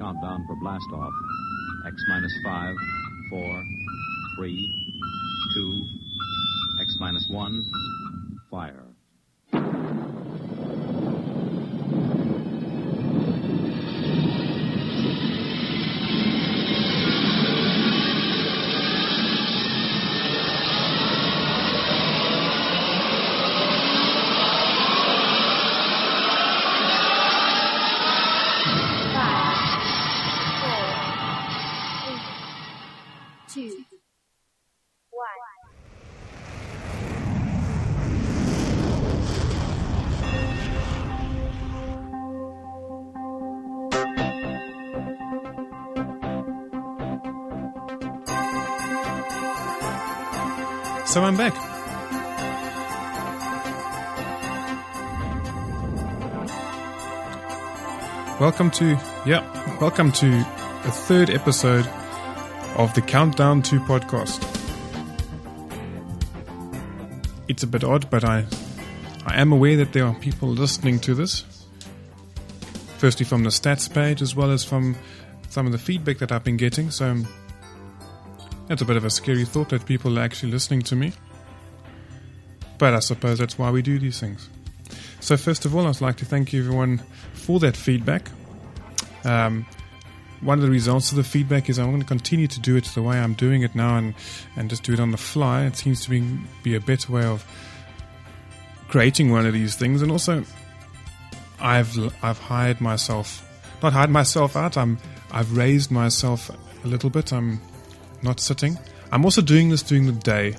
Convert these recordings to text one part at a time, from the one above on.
countdown for blast off. X minus 5, 4, 3, 2, X minus 1, fire. So I'm back. Welcome to a third episode of the Countdown 2 podcast. It's a bit odd, but I am aware that there are people listening to this. Firstly from the stats page, as well as from some of the feedback that I've been getting, so that's a bit of a scary thought that people are actually listening to me. But I suppose that's why we do these things. So first of all, I'd like to thank you everyone for that feedback. One of the results of the feedback is I'm going to continue to do it the way I'm doing it now and just do it on the fly. It seems to be a better way of creating one of these things. And also, I've hired myself, not hired myself out, I've raised myself a little bit. I'm not sitting. I'm also doing this during the day.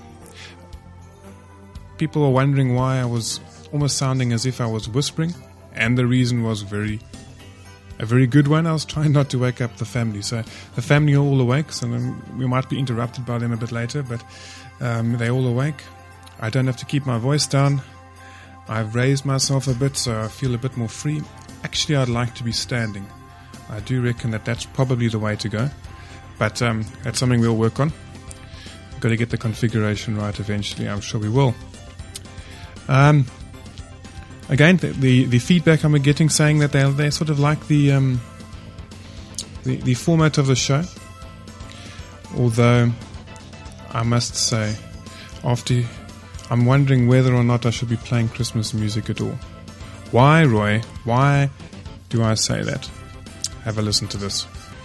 People were wondering why I was almost sounding as if I was whispering, and the reason was a very good one. I was trying not to wake up the family. So the family are all awake, so we might be interrupted by them a bit later, but they're all awake. I don't have to keep my voice down. I've raised myself a bit, so I feel a bit more free. Actually, I'd like to be standing. I do reckon that that's probably the way to go. But that's something we'll work on. We've got to get the configuration right eventually. I'm sure we will. Again, the feedback I'm getting saying that they sort of like the format of the show. Although I must say, I'm wondering whether or not I should be playing Christmas music at all. Why, Roy? Why do I say that? Have a listen to this.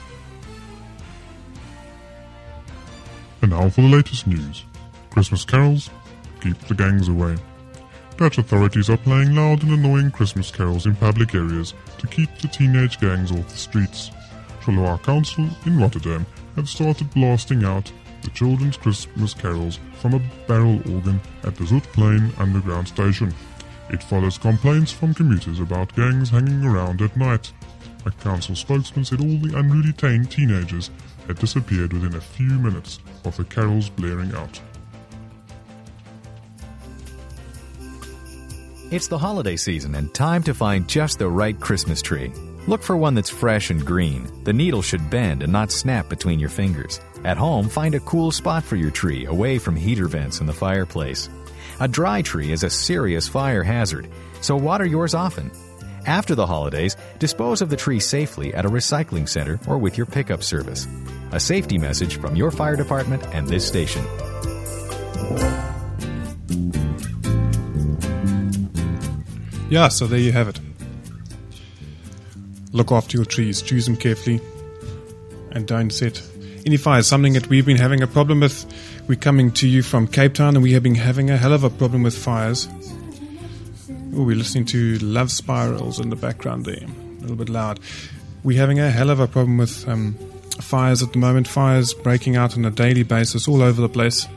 And now for the latest news. Christmas carols keep the gangs away. Dutch authorities are playing loud and annoying Christmas carols in public areas to keep the teenage gangs off the streets. Charleroi Council in Rotterdam have started blasting out the children's Christmas carols from a barrel organ at the Zutplein underground station. It follows complaints from commuters about gangs hanging around at night. A council spokesman said all the unruly teenagers had disappeared within a few minutes of the carols blaring out. It's the holiday season and time to find just the right Christmas tree. Look for one that's fresh and green. The needle should bend and not snap between your fingers. At home, find a cool spot for your tree away from heater vents in the fireplace. A dry tree is a serious fire hazard, so water yours often. After the holidays, dispose of the tree safely at a recycling center or with your pickup service. A safety message from your fire department and this station. Yeah, so there you have it. Look after your trees, choose them carefully, and don't set any fires. Something that we've been having a problem with. We're coming to you from Cape Town, and we have been having a hell of a problem with fires. Oh, we're listening to Love Spirals in the background there, a little bit loud. We're having a hell of a problem with fires at the moment. Fires breaking out on a daily basis all over the place.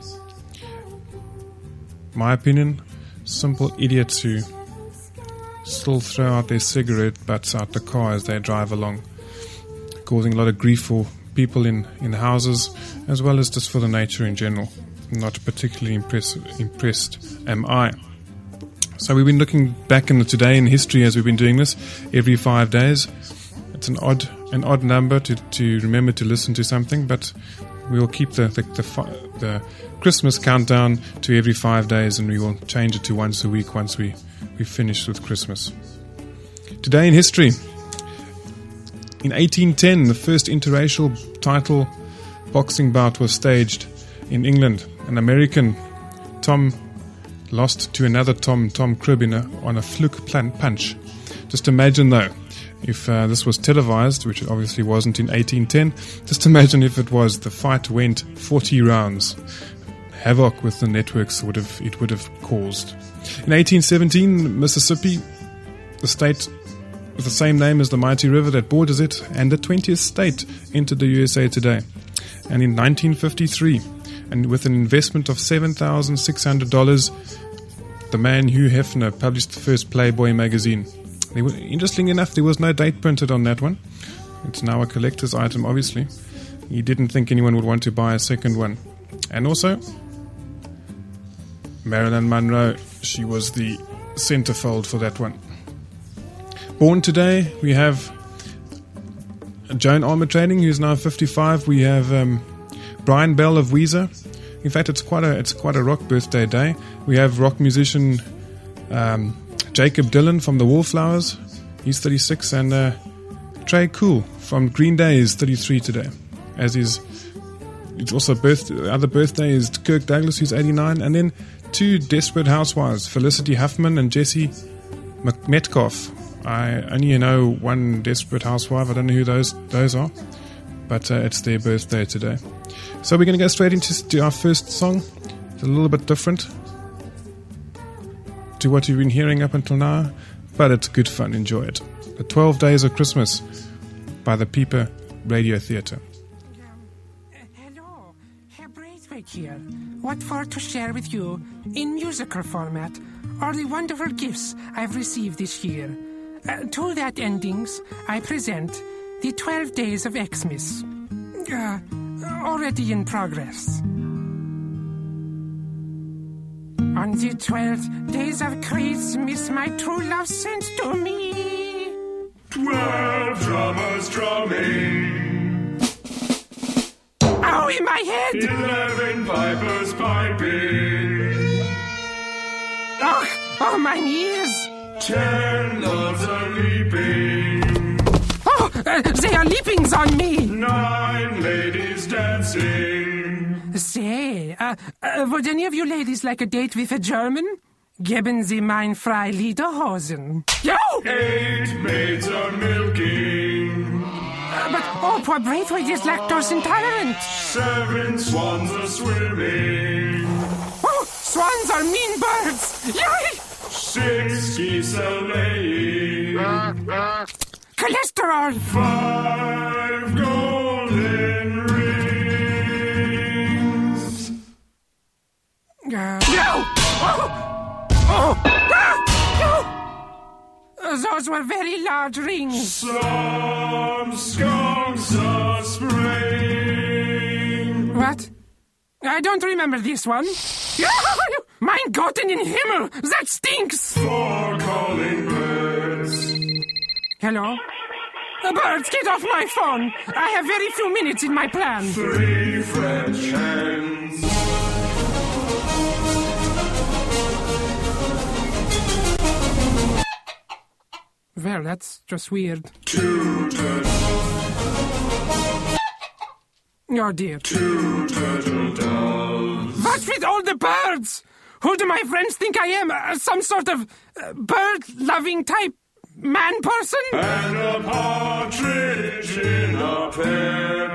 My opinion, simple idiots who still throw out their cigarette butts out the car as they drive along, causing a lot of grief for people in houses, as well as just for the nature in general. Not particularly impressed am I. So we've been looking back in today in history as we've been doing this every 5 days. It's an odd number to remember to listen to something, but we will keep the Christmas countdown to every 5 days, and we will change it to once a week once we finish with Christmas. Today in history, In 1810, the first interracial title boxing bout was staged in England. An American, Tom, lost to another Tom Cribb on a fluke punch. Just imagine, though, if this was televised, which it obviously wasn't in 1810, just imagine if it was. The fight went 40 rounds. Havoc with the networks it would have caused. In 1817, Mississippi, the state with the same name as the mighty river that borders it, and the 20th state entered the USA today. And in 1953, and with an investment of $7,600, the man Hugh Hefner published the first Playboy magazine. Interestingly enough, there was no date printed on that one. It's now a collector's item, obviously. He didn't think anyone would want to buy a second one. And also, Marilyn Monroe, she was the centerfold for that one. Born today, we have Joan Armatrading, who's now 55. We have Brian Bell of Weezer. In fact, it's quite a rock birthday day. We have rock musician Jacob Dylan from the Wallflowers. He's 36, and Trey Cool from Green Day is 33 today. It's also other birthday is Kirk Douglas, who's 89, and then two desperate housewives, Felicity Huffman and Jessie Metcalf. I only know one desperate housewife. I don't know who those are, but it's their birthday today. So we're going to go straight into our first song. It's a little bit different to what you've been hearing up until now, but it's good fun. Enjoy it. The 12 Days of Christmas by the Pieper Radio Theatre. Hello, Herr Braithwaite here. What for to share with you, in musical format, are the wonderful gifts I've received this year. To that endings, I present the 12 Days of Xmas. Already in progress. On the 12 days of Christmas, my true love sent to me 12 drummers drumming. Ow, in my head! 11 pipers piping. Oh, my ears! 10 loves are leaping. Oh, they are leapings on me! 9 ladies dancing. Say, would any of you ladies like a date with a German? Geben Sie mein frei Lederhosen. Yo! 8 maids are milking. But poor Braithwaite is lactose intolerant. 7 swans are swimming. Oh, swans are mean birds. Yay! 6 geese are laying. Cholesterol. 5 golden rings. No! Those were very large rings. Some skunks are spraying. What? I don't remember this one. Mein Gott in den Himmel! That stinks! 4 calling birds. Hello? Birds, get off my phone! I have very few minutes in my plan. 3 French hens. Well, that's just weird. 2 turtle. Oh dear. 2 turtle doves. What's with all the birds? Who do my friends think I am? Some sort of bird-loving type man person? And a partridge in a pear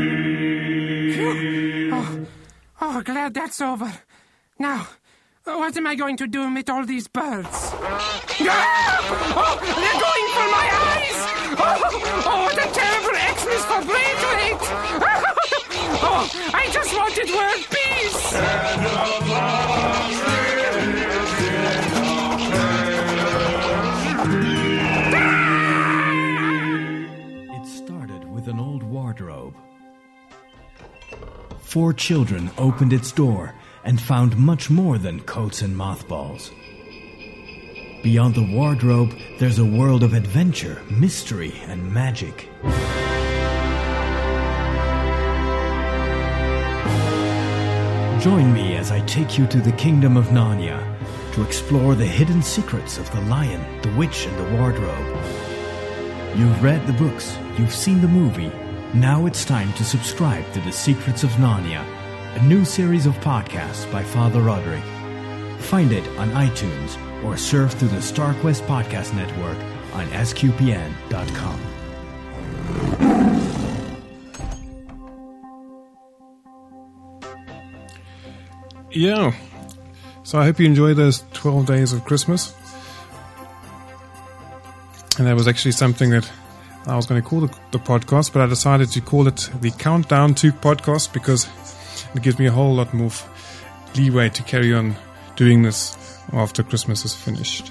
tree. Oh, glad that's over. Now, what am I going to do with all these birds? Oh, they're going for my eyes! Oh, what a terrible Xmas for Braithwaite! Oh, I just wanted world peace! And a partridge in a pear tree. It started with an old wardrobe. 4 children opened its door and found much more than coats and mothballs. Beyond the wardrobe, there's a world of adventure, mystery, and magic. Join me as I take you to the kingdom of Narnia to explore the hidden secrets of the lion, the witch, and the wardrobe. You've read the books, you've seen the movie. Now it's time to subscribe to The Secrets of Narnia, a new series of podcasts by Father Roderick. Find it on iTunes or surf through the StarQuest Podcast Network on sqpn.com. Yeah. So I hope you enjoy those 12 days of Christmas. And that was actually something that I was going to call the podcast, but I decided to call it the Countdown to Podcast because it gives me a whole lot more leeway to carry on doing this after Christmas is finished.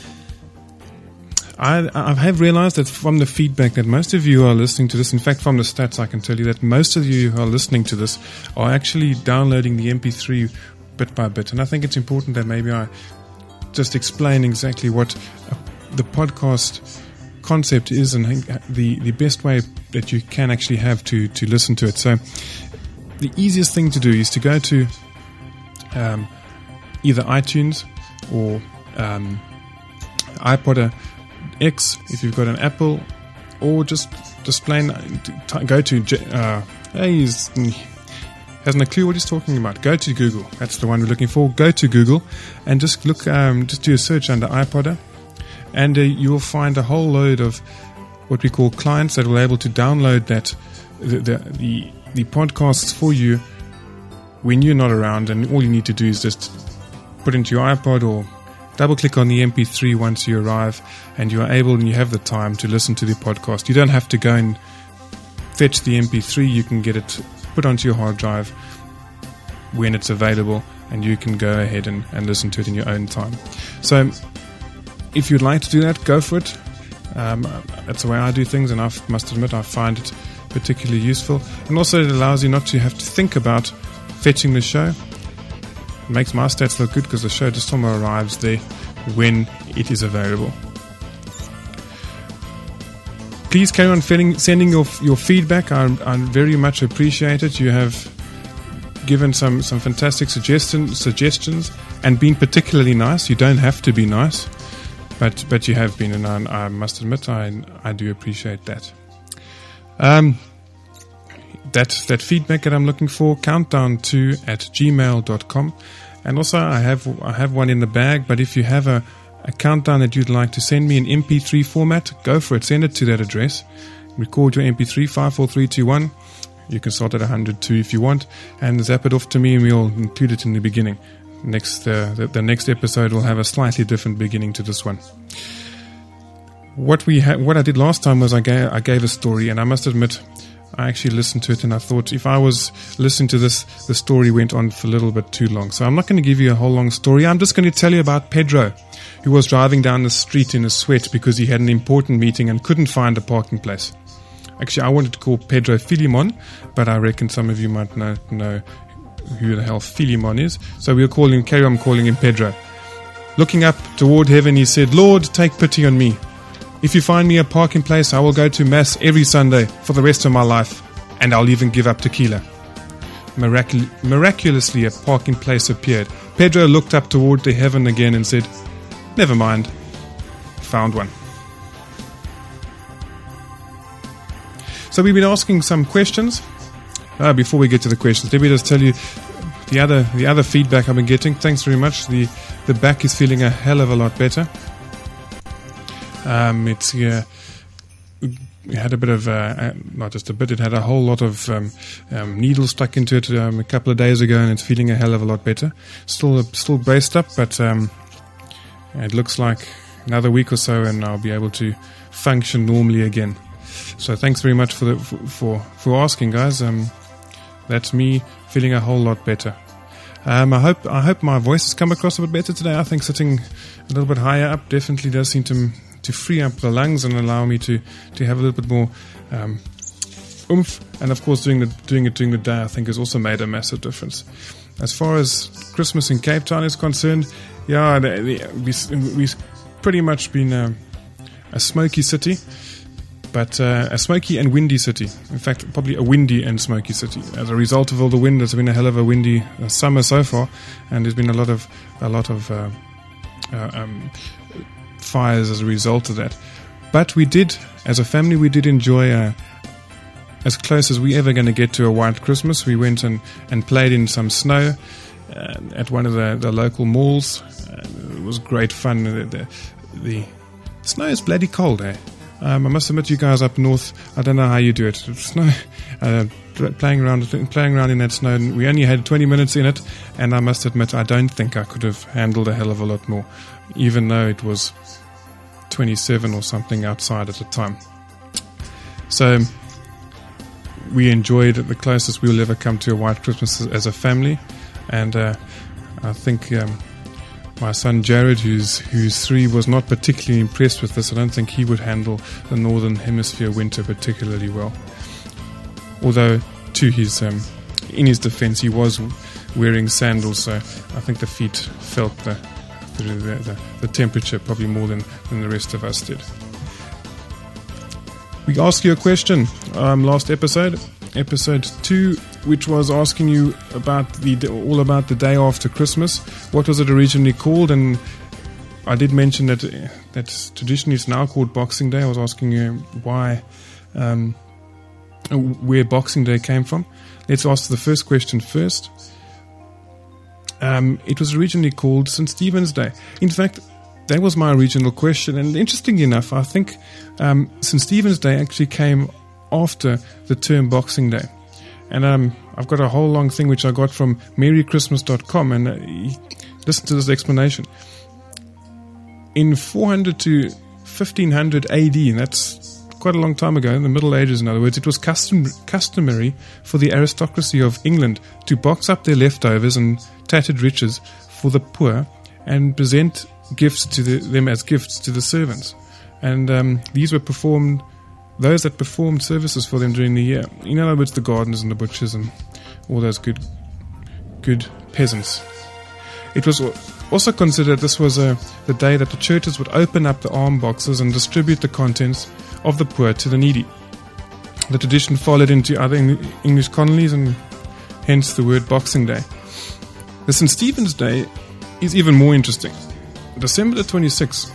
I have realized that from the feedback that most of you are listening to this, in fact from the stats I can tell you that most of you who are listening to this are actually downloading the MP3 bit by bit. And I think it's important that maybe I just explain exactly what the podcast concept is and the best way that you can actually have to listen to it. So the easiest thing to do is to go to either iTunes or iPod X if you've got an Apple, or just plain go to hasn't a clue what he's talking about. Go to Google. That's the one we're looking for. Go to Google and just look, just do a search under iPodder, and you will find a whole load of what we call clients that will be able to download that the podcasts for you when you're not around. And all you need to do is just put into your iPod or double-click on the MP3 once you arrive, and you are able and you have the time to listen to the podcast. You don't have to go and fetch the MP3. You can get it put onto your hard drive when it's available, and you can go ahead and listen to it in your own time. So if you'd like to do that, go for it. That's the way I do things, and I must admit I find it particularly useful. And also it allows you not to have to think about fetching the show. It makes my stats look good because the show just somehow arrives there when it is available. Please carry on sending your feedback. I very much appreciate it. You have given some fantastic suggestions and been particularly nice. You don't have to be nice, but you have been, and I must admit I do appreciate that. That feedback that I'm looking for, countdown2@gmail.com. And also I have one in the bag, but if you have a countdown that you'd like to send me in MP3 format, go for it. Send it to that address. Record your MP3 54321. You can start at 100 too if you want, and zap it off to me, and we'll include it in the beginning. The next episode will have a slightly different beginning to this one. What I did last time was I gave a story, and I must admit I actually listened to it, and I thought if I was listening to this, the story went on for a little bit too long. So I'm not going to give you a whole long story. I'm just going to tell you about Pedro, who was driving down the street in a sweat because he had an important meeting and couldn't find a parking place. Actually, I wanted to call Pedro Philemon, but I reckon some of you might know who the hell Philemon is. So we'll carry on calling him Pedro. Looking up toward heaven, he said, "Lord, take pity on me. If you find me a parking place, I will go to Mass every Sunday for the rest of my life, and I'll even give up tequila." Miraculously, a parking place appeared. Pedro looked up toward the heaven again and said, "Never mind. Found one." So we've been asking some questions. Before we get to the questions, let me just tell you the other feedback I've been getting. Thanks very much. The back is feeling a hell of a lot better. It had a bit of, not just a bit, it had a whole lot of needles stuck into it a couple of days ago, and it's feeling a hell of a lot better. Still braced up, but it looks like another week or so and I'll be able to function normally again. So thanks very much for asking, guys. That's me feeling a whole lot better. I hope my voice has come across a bit better today. I think sitting a little bit higher up definitely does seem to free up the lungs and allow me to have a little bit more oomph. And of course, doing it during the day, I think, has also made a massive difference. As far as Christmas in Cape Town is concerned, yeah, we've pretty much been a smoky city. But a smoky and windy city. In fact, probably a windy and smoky city. As a result of all the wind, it's been a hell of a windy summer so far, and there's been a lot of fires as a result of that. But we did, as a family, we did enjoy as close as we ever going to get to a white Christmas. We went and played in some snow at one of the local malls. It was great fun. The snow is bloody cold, eh? I must admit, you guys up north, I don't know how you do it. Snow, playing around in that snow. And we only had 20 minutes in it, and I must admit, I don't think I could have handled a hell of a lot more, even though it was 27 or something outside at the time. So we enjoyed it the closest we'll ever come to a white Christmas as a family, and I think my son Jared, who's 3, was not particularly impressed with this. I don't think he would handle the Northern Hemisphere winter particularly well. Although, to his in his defense, he was wearing sandals, so I think the feet felt the temperature probably more than the rest of us did. We asked you a question last episode 2, which was asking you about all about the day after Christmas. What was it originally called? And I did mention that traditionally it's now called Boxing Day. I was asking you why, where Boxing Day came from. Let's ask the first question first. It was originally called St. Stephen's Day. In fact, that was my original question, and interestingly enough, I think St. Stephen's Day actually came after the term Boxing Day. And I've got a whole long thing which I got from merrychristmas.com, and listen to this explanation. In 400 to 1500 AD, and that's quite a long time ago, in the Middle Ages in other words, it was customary for the aristocracy of England to box up their leftovers and tattered riches for the poor and present gifts to them as gifts to the servants. And these were those that performed services for them during the year. In other words, the gardeners and the butchers and all those good peasants. It was also considered this was the day that the churches would open up the alms boxes and distribute the contents of the poor to the needy. The tradition followed into other English colonies, and hence the word Boxing Day. The St. Stephen's Day is even more interesting. December the 26th.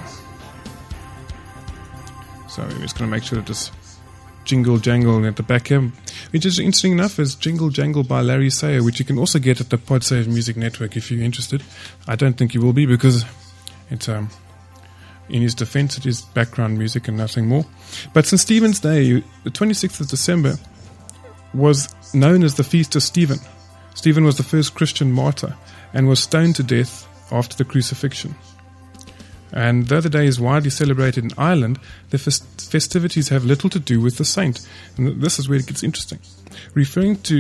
So we're just going to make sure that this jingle jangle at the back here, which is interesting enough, is Jingle Jangle by Larry Sayer, which you can also get at the Podsave Music Network if you're interested. I don't think you will be, because it's in his defense, it is background music and nothing more. But St. Stephen's Day, the 26th of December, was known as the Feast of Stephen. Stephen was the first Christian martyr and was stoned to death after the crucifixion. And though the day is widely celebrated in Ireland, the festivities have little to do with the saint. And this is where it gets interesting. It's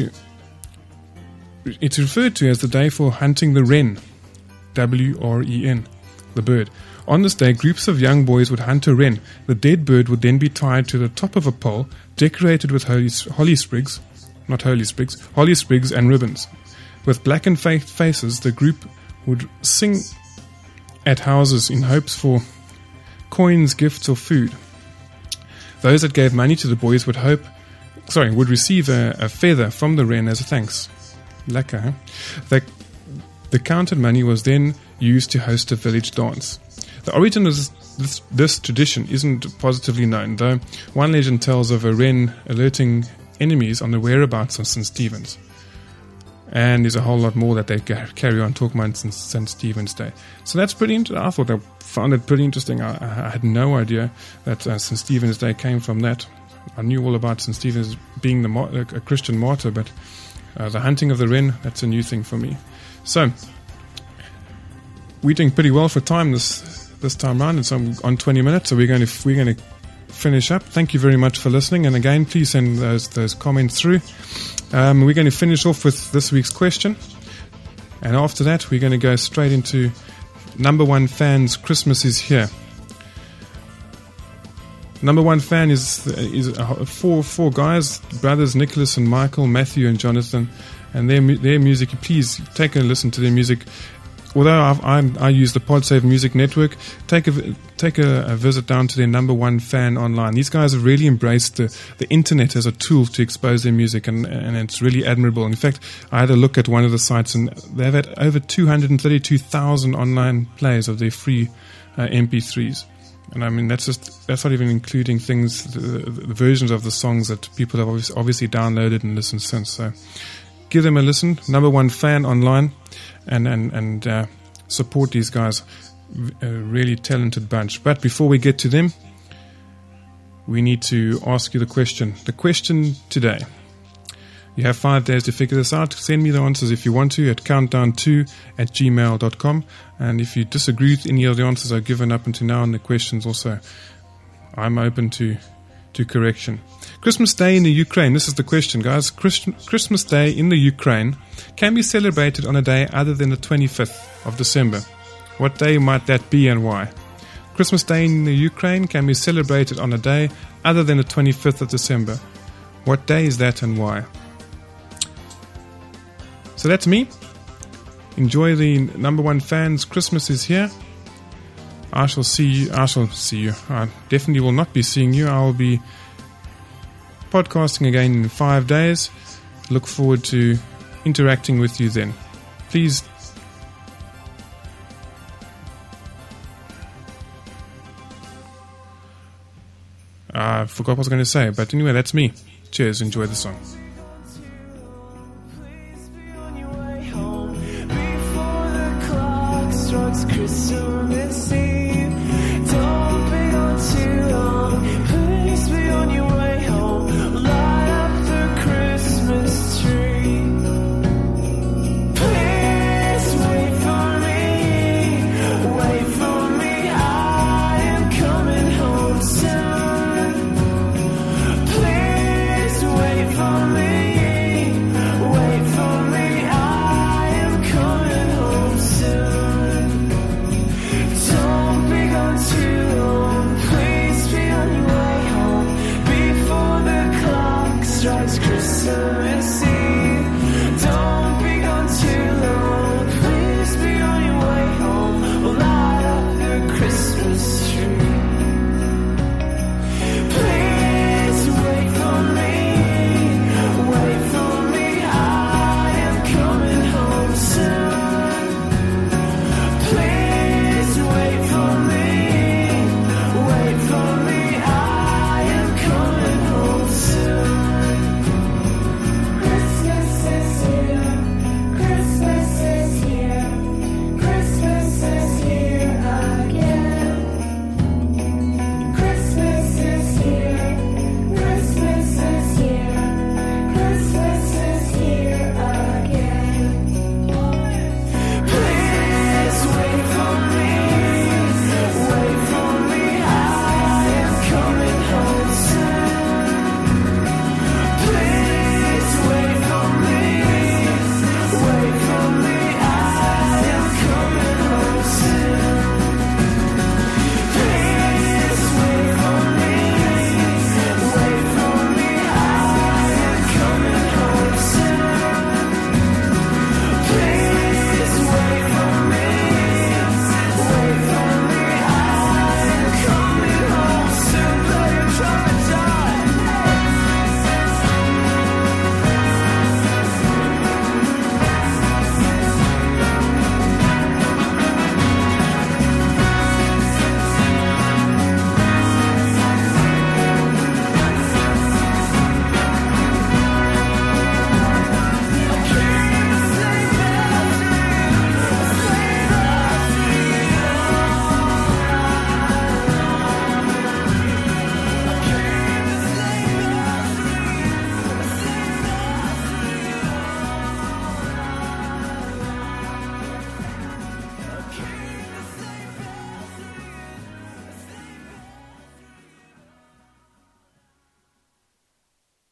referred to as the day for hunting the wren, W-R-E-N, the bird. On this day, groups of young boys would hunt a wren. The dead bird would then be tied to the top of a pole, decorated with holly sprigs and ribbons. With blackened faces, the group would sing at houses in hopes for coins, gifts, or food. Those that gave money to the boys would receive a feather from the wren as a thanks. Lekker, huh? The counted money was then used to host a village dance. The origin of this tradition isn't positively known, though one legend tells of a wren alerting enemies on the whereabouts of St. Stephen's. And there's a whole lot more that they carry on talking about since St. Stephen's Day. So that's pretty interesting. I found it pretty interesting. I had no idea that St. Stephen's Day came from that. I knew all about St. Stephen's being a Christian martyr, but the hunting of the wren, that's a new thing for me. So we're doing pretty well for time this time round. It's on 20 minutes, so we're going to finish up. Thank you very much for listening, and again, please send those comments through. We're going to finish off with this week's question, and after that we're going to go straight into Number One Fan's Christmas is Here. Number One Fan is four guys, brothers Nicholas and Michael, Matthew and Jonathan, and their music. Please take a listen to their music. Although I use the Podsave Music Network, take a visit down to their Number One Fan online. These guys have really embraced the internet as a tool to expose their music, and it's really admirable. In fact, I had a look at one of the sites, and they've had over 232,000 online plays of their free MP3s. And I mean, that's not even including things, the versions of the songs that people have obviously downloaded and listened since. So give them a listen. Number one fan online, and support these guys. A really talented bunch. But before we get to them, we need to ask you the question. The question today. You have 5 days to figure this out. Send me the answers if you want to at countdown2@gmail.com. And if you disagree with any of the answers I've given up until now and the questions also, I'm open to correction. Christmas Day in the Ukraine. This is the question, guys. Christmas Day in the Ukraine can be celebrated on a day other than the 25th of December. What day might that be and why? Christmas Day in the Ukraine can be celebrated on a day other than the 25th of December. What day is that and why? So that's me. Enjoy the number one fans. Christmas is here. I shall see you. I definitely will not be seeing you. I will be podcasting again in 5 days. Look forward to interacting with you then. Please. I forgot what I was going to say, but anyway, that's me. Cheers. Enjoy the song. Christmas Eve, don't be gone too long. Please be on your way home. Light up the Christmas tree. Please wait for me. Wait for me. I am coming home soon. Please wait for me. Wait for me. I am coming home soon. Don't be gone too long. Please be on your way home before the clock strikes Christmas Eve.